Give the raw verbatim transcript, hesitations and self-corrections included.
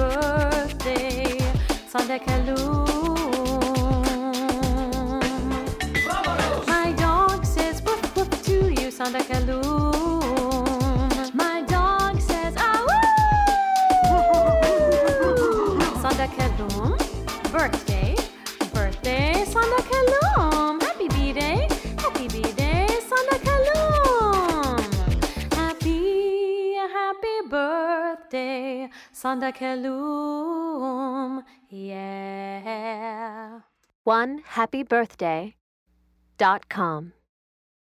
birthday, Santa Kaloum. My dog says woof woof to you, Santa Kaloum. My dog says ah woo. Santa Kaloum, birthday, birthday, Santa Kaloum. Happy B-Day, happy B-Day, Santa Kaloum. Happy, happy birthday, Santa Kaloum. Yeah. one happy birthday dot com